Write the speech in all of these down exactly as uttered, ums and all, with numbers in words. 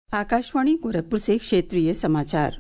आकाशवाणी गोरखपुर से क्षेत्रीय समाचार।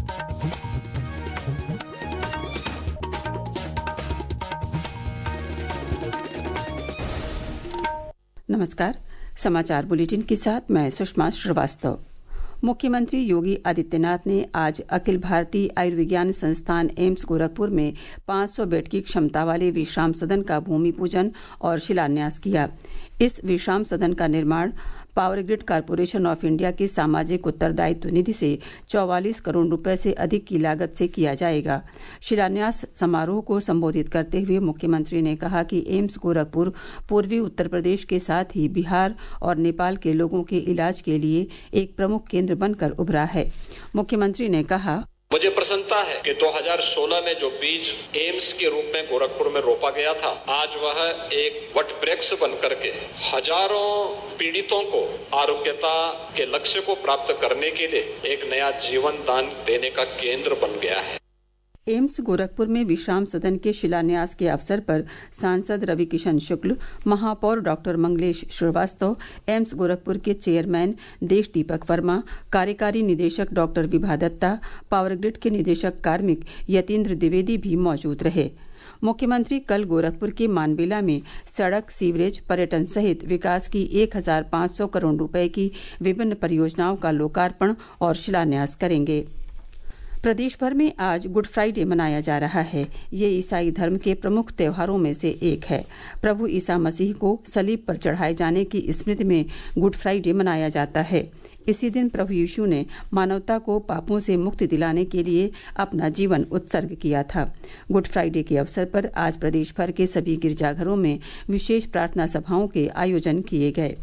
नमस्कार। समाचार बुलेटिन के साथ मैं सुषमा श्रीवास्तव। मुख्यमंत्री योगी आदित्यनाथ ने आज अखिल भारतीय आयुर्विज्ञान संस्थान एम्स गोरखपुर में पांच सौ बेड की क्षमता वाले विश्राम सदन का भूमि पूजन और शिलान्यास किया। इस विश्राम सदन का निर्माण power grid corporation of India के सामाजिक उत्तरदायित्व निधि से चौवालीस करोड़ रुपए से अधिक की लागत से किया जाएगा। शिलान्यास समारोह को संबोधित करते हुए मुख्यमंत्री ने कहा कि एम्स गोरखपुर पूर्वी उत्तर प्रदेश के साथ ही बिहार और नेपाल के लोगों के इलाज के लिए एक प्रमुख केंद्र बनकर उभरा है। मुख्यमंत्री ने कहा, मुझे प्रसन्नता है कि दो हज़ार सोलह में जो बीज एम्स के रूप में गोरखपुर में रोपा गया था, आज वह एक वटवृक्ष बन करके हजारों पीड़ितों को आरोग्यता के लक्ष्य को प्राप्त करने के लिए एक नया जीवन दान देने का केंद्र बन गया है। एम्स गोरखपुर में विश्राम सदन के शिलान्यास के अवसर पर सांसद रविकिशन शुक्ल, महापौर डॉक्टर मंगलेश श्रीवास्तव, एम्स गोरखपुर के चेयरमैन देश दीपक वर्मा, कार्यकारी निदेशक doctor Vibha Datta, power grid के निदेशक कार्मिक यतीन्द्र द्विवेदी भी मौजूद रहे। मुख्यमंत्री कल गोरखपुर के मानबेला में सड़क, सीवरेज, पर्यटन सहित विकास की एक हजार पांच सौ करोड़ रुपए की विभिन्न परियोजनाओं का लोकार्पण और शिलान्यास करेंगे। प्रदेश भर में आज गुड फ्राइडे मनाया जा रहा है। ये ईसाई धर्म के प्रमुख त्योहारों में से एक है। प्रभु ईसा मसीह को सलीब पर चढ़ाए जाने की स्मृति में गुड फ्राइडे मनाया जाता है। इसी दिन प्रभु यीशु ने मानवता को पापों से मुक्ति दिलाने के लिए अपना जीवन उत्सर्ग किया था। गुड फ्राइडे के अवसर पर आज प्रदेश भर के सभी गिरजाघरों में विशेष प्रार्थना सभाओं के आयोजन किए गए।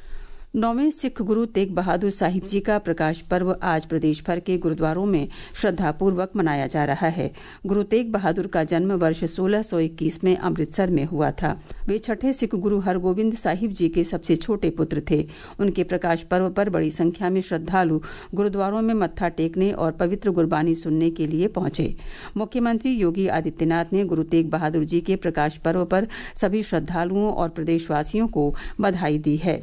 नौवें सिख गुरु तेग बहादुर साहिब जी का प्रकाश पर्व आज प्रदेश भर के गुरुद्वारों में श्रद्धापूर्वक मनाया जा रहा है। गुरु तेग बहादुर का जन्म वर्ष सोलह सौ इक्कीस में अमृतसर में हुआ था। वे छठे सिख गुरु हरगोविंद साहिब जी के सबसे छोटे पुत्र थे। उनके प्रकाश पर्व पर बड़ी संख्या में श्रद्धालु गुरुद्वारों में मत्था टेकने और पवित्र गुरबानी सुनने के लिए पहुंचे। मुख्यमंत्री योगी आदित्यनाथ ने गुरु तेग बहादुर जी के प्रकाश पर्व पर सभी श्रद्धालुओं और प्रदेशवासियों को बधाई दी है।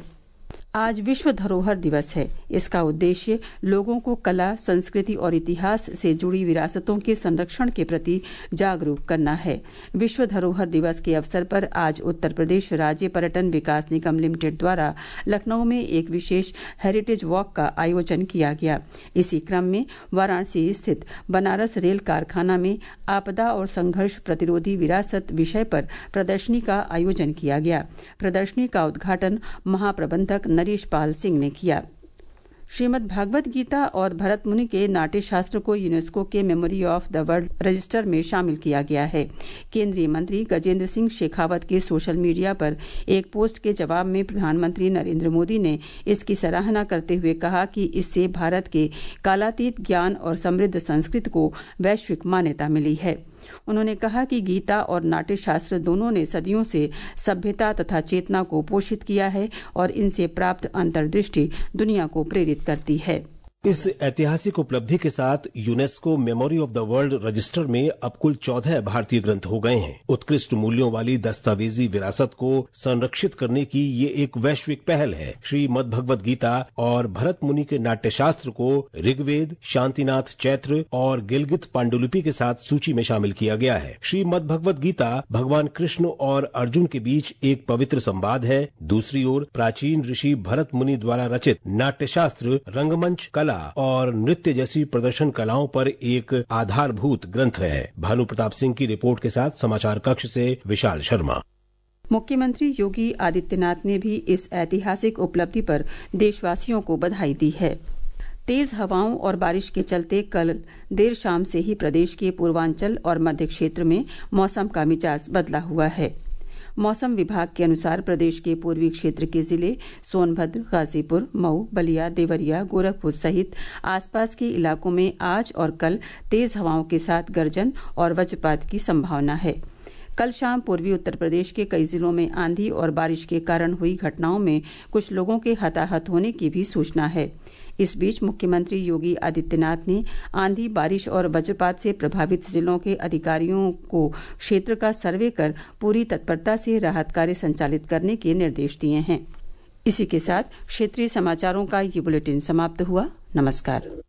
आज विश्व धरोहर दिवस है। इसका उद्देश्य लोगों को कला, संस्कृति और इतिहास से जुड़ी विरासतों के संरक्षण के प्रति जागरूक करना है। विश्व धरोहर दिवस के अवसर पर आज उत्तर प्रदेश राज्य पर्यटन विकास निगम लिमिटेड द्वारा लखनऊ में एक विशेष हेरिटेज वॉक का आयोजन किया गया। इसी क्रम में वाराणसी स्थित बनारस रेल कारखाना में आपदा और संघर्ष प्रतिरोधी विरासत विषय पर प्रदर्शनी का आयोजन किया गया। प्रदर्शनी का उद्घाटन महाप्रबंधक नरेश पाल सिंह ने किया। श्रीमद् भागवत गीता और भरत मुनि के नाट्य शास्त्र को यूनेस्को के memory of the world register में शामिल किया गया है। केंद्रीय मंत्री गजेंद्र सिंह शेखावत के सोशल मीडिया पर एक पोस्ट के जवाब में प्रधानमंत्री नरेंद्र मोदी ने इसकी सराहना करते हुए कहा कि इससे भारत के कालातीत ज्ञान और समृद्ध संस्कृति को वैश्विक मान्यता मिली है। उन्होंने कहा कि गीता और नाट्य शास्त्र दोनों ने सदियों से सभ्यता तथा चेतना को पोषित किया है और इनसे प्राप्त अंतर्दृष्टि दुनिया को प्रेरित करती है। इस ऐतिहासिक उपलब्धि के साथ UNESCO memory of the world register में अब कुल चौदह भारतीय ग्रंथ हो गए हैं। उत्कृष्ट मूल्यों वाली दस्तावेजी विरासत को संरक्षित करने की ये एक वैश्विक पहल है। श्रीमद् भगवत गीता और भरत मुनि के नाट्य शास्त्र को ऋग्वेद, शांतिनाथ चैत्र और गिलगित पांडुलिपि के साथ सूची में शामिल किया गया है। श्रीमद् भगवत गीता भगवान कृष्ण और अर्जुन के बीच एक पवित्र संवाद है। दूसरी ओर प्राचीन ऋषि भरत मुनि द्वारा रचित नाट्य शास्त्र रंगमंच कला और नृत्य जैसी प्रदर्शन कलाओं पर एक आधारभूत ग्रंथ है। भानु प्रताप सिंह की रिपोर्ट के साथ समाचार कक्ष से विशाल शर्मा। मुख्यमंत्री योगी आदित्यनाथ ने भी इस ऐतिहासिक उपलब्धि पर देशवासियों को बधाई दी है। तेज हवाओं और बारिश के चलते कल देर शाम से ही प्रदेश के पूर्वांचल और मध्य क्षेत्र में मौसम का मिजाज बदला हुआ है। मौसम विभाग के अनुसार प्रदेश के पूर्वी क्षेत्र के जिले सोनभद्र, गाजीपुर, मऊ, बलिया, देवरिया, गोरखपुर सहित आसपास के इलाकों में आज और कल तेज हवाओं के साथ गर्जन और वज्रपात की संभावना है। कल शाम पूर्वी उत्तर प्रदेश के कई जिलों में आंधी और बारिश के कारण हुई घटनाओं में कुछ लोगों के हताहत होने की भी सूचना है। इस बीच मुख्यमंत्री योगी आदित्यनाथ ने आंधी, बारिश और वज्रपात से प्रभावित जिलों के अधिकारियों को क्षेत्र का सर्वे कर पूरी तत्परता से राहत कार्य संचालित करने के निर्देश दिए हैं। इसी के साथ क्षेत्रीय समाचारों का ये बुलेटिन समाप्त हुआ। नमस्कार।